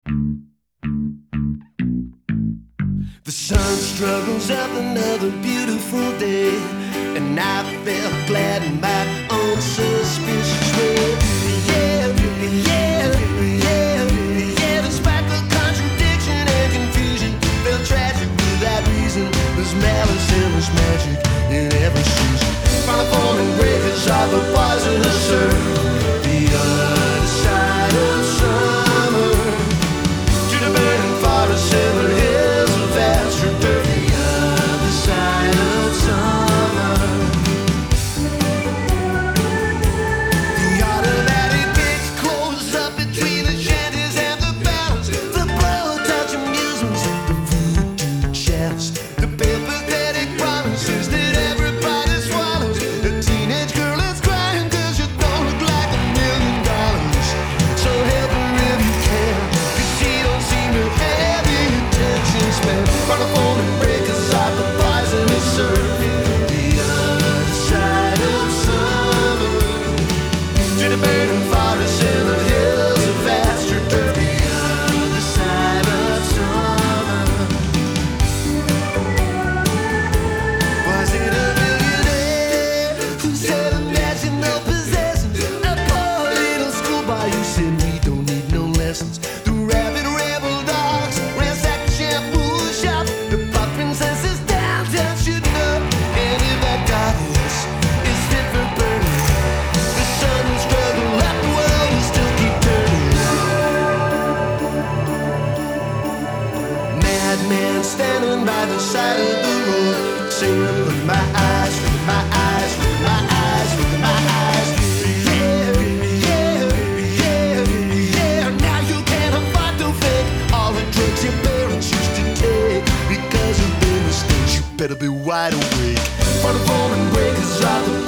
The sun struggles up another beautiful day, and I felt glad in my own suspicious way. Yeah, yeah, yeah, yeah. Despite the contradiction and confusion, felt tragic without reason. There's malice and there's magic in every season. Final form and breakers are the poisonous earth. The other side of summer, to the burning forest and the hills of Astro Turf. The other side of summer. The automatic gates close up between the shanties and the battles. The blow-touch amusements, the voodoo chalice, the pathetic promises that everybody swallows. The teenage girl is crying 'cause you don't look like $1,000,000. So help her if you can, 'cause she don't seem to have the attention span. Run a phone and break aside the poisonous surf. The other side of summer, to the burning forest and the hills of Astro Turf. The other side of summer. Was it a millionaire who said imagine no possessions? A poor little schoolboy who said we don't need no lessons. The rabid rebel dogs ransacked the shampoo shop. The pop princess is downtown shooting up. And if that goddess is fit for burning, the sun will struggle up the world and still keep turning. Madman standing by the side of the road, saying, look at my eyes, look at my eyes, look at my eyes, look at my eyes. Yeah, yeah, yeah, yeah. Now you can't afford to fake all the drugs your parents used to take. Because of their mistakes, you better be wide awake. For the phone and breakers are the